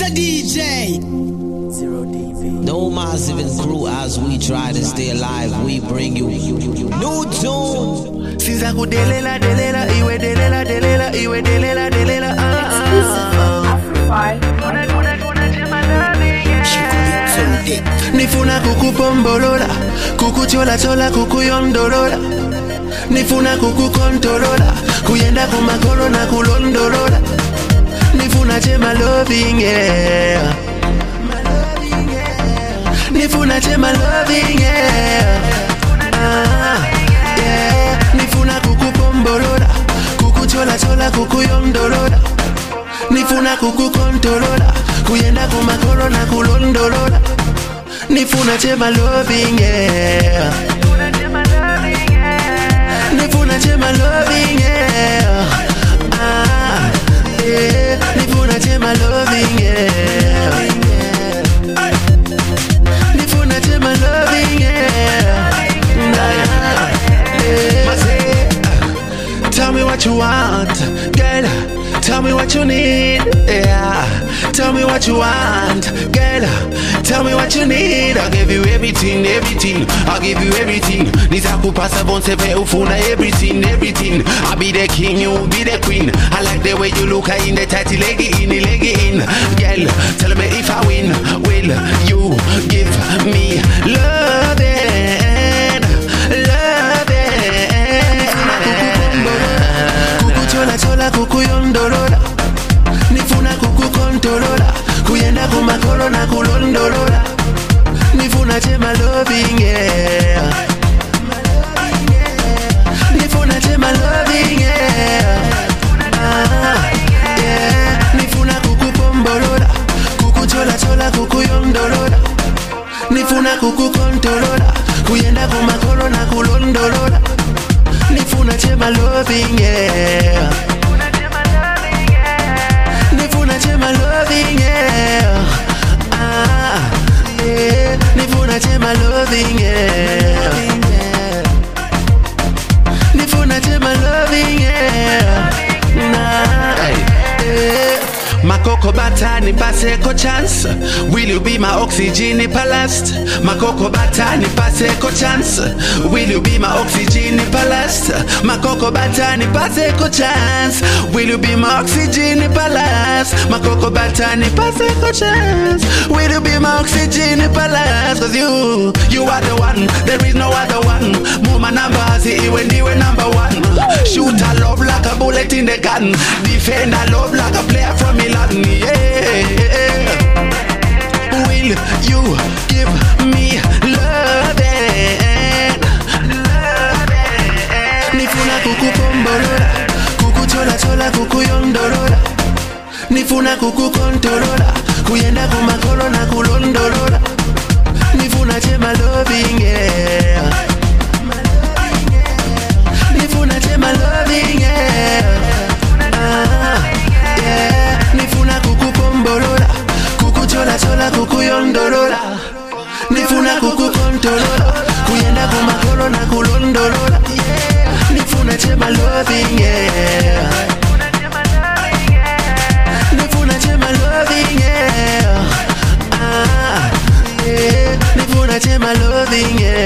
Mr. DJ. Zero DV. No massive and crew as we try to stay alive. We bring you new tune. Siza kudelela delela iwe delela delela iwe delela delela Nifuna kukupombolola kukuchola chola kukuyondolola Nifuna kukukontolola kuyenda kumakolo na kulondolola Nifuna chema loving yeah Nifuna chema loving yeah Nifuna kukupombolola kukuchola chola kukuyondolola Nifuna kukukontolola kuyenda kumakolo na kulondolola Nifuna chema loving yeah Nifuna chema loving yeah Nifuna chema loving yeah Nifuna chema loving yeah Tell me what you want, girl. Tell me what you need, yeah. Tell me what you want, girl. Tell me what you need. I'll give you everything, everything. I'll give you everything. Nizakupasa bonsepe ufuna everything, everything. I'll be the king, you be the queen. I like the way you look in the tighty leggy in. Girl, tell me if I win, will you give me loving? Chola chola kukuyondolola Nifuna kukukontolola kuyenda kumakolo na kulondolola Nifuna chema loving yeah Nifuna chema loving yeah Nifuna kukupombolola kukuchola chola kukuyondolola Nifuna kukukontolola kuyenda kumakolo na kulondolola Nifuna chema loving yeah Nifuna chema loving yeah Nifuna chema loving yeah Nifuna chema loving yeah Makoko bata ni pase ko chance. Will you be my oxygen palast? Makoko bata ni pase ko chance. Will you be my oxygen palast? Makoko bata ni pase ko chance. Will you be my oxygen palast? Makoko bata ni pase ko chance. Will you be my oxygen palast? Cause you are the one. There is no other one. Muma number see when you were number one. Shoot a love like a bullet in the gun. Defend a love like a player from Milan. Yeah. Will you give me loving? Nifuna kukupombolola kukuchola chola kukuyondolola Nifuna kukukontolola kuyenda kumakolo na kulondolola Nifuna chema loving yeah Nifuna chema loving yeah Nifuna kukupombolola kukuchola chola kukuyondolola Nifuna kukukontolola kuyenda kumakolo na kulondolola Nifuna chema loving yeah Nifuna chema loving yeah Nifuna chema loving yeah